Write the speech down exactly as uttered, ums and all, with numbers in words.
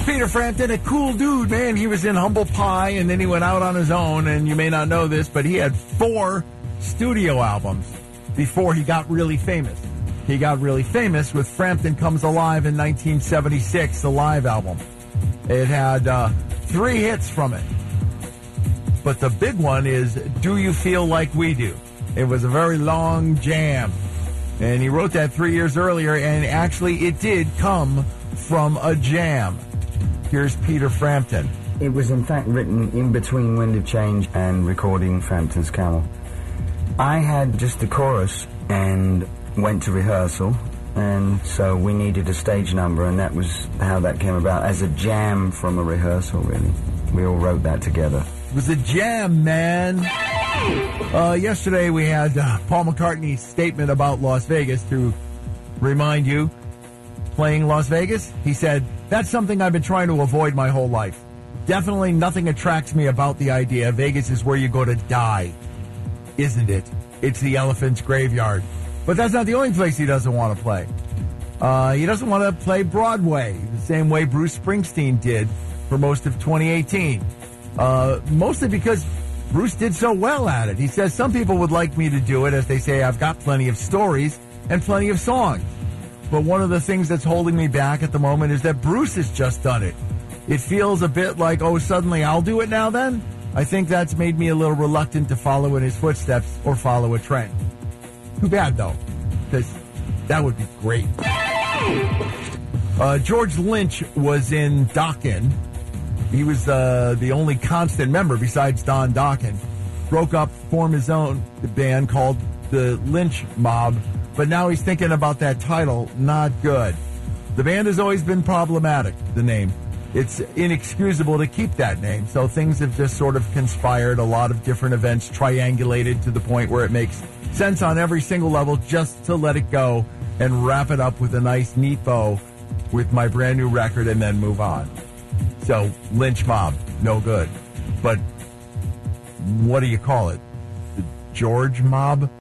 Peter Frampton, a cool dude, man. He was in Humble Pie, and then he went out on his own, and you may not know this, but he had four studio albums before he got really famous. He got really famous with Frampton Comes Alive in nineteen seventy-six, the live album. It had uh, three hits from it. But the big one is Do You Feel Like We Do? It was a very long jam. And he wrote that three years earlier, and actually it did come from a jam. Here's Peter Frampton. It was in fact written in between Wind of Change and recording Frampton's Camel. I had just the chorus and went to rehearsal, and so we needed a stage number, and that was how that came about, as a jam from a rehearsal, really. We all wrote that together. It was a jam, man. Uh, yesterday we had uh, Paul McCartney's statement about Las Vegas. To remind you, playing Las Vegas, he said, that's something I've been trying to avoid my whole life. Definitely nothing attracts me about the idea. Vegas is where you go to die, isn't it? It's the elephant's graveyard. But that's not the only place he doesn't want to play. Uh, he doesn't want to play Broadway, the same way Bruce Springsteen did for most of twenty eighteen. Uh, mostly because Bruce did so well at it. He says, some people would like me to do it, as they say, I've got plenty of stories and plenty of songs. But one of the things that's holding me back at the moment is that Bruce has just done it. It feels a bit like, oh, suddenly I'll do it now then? I think that's made me a little reluctant to follow in his footsteps or follow a trend. Too bad, though, because that would be great. Uh, George Lynch was in Dokken. He was uh, the only constant member besides Don Dokken. Broke up, formed his own band called the Lynch Mob, but now he's thinking about that title. Not good. The band has always been problematic, the name. It's inexcusable to keep that name, so things have just sort of conspired, a lot of different events triangulated to the point where it makes sense on every single level just to let it go and wrap it up with a nice, neat bow with my brand new record and then move on. So, Lynch Mob, no good. But what do you call it? The George Mob?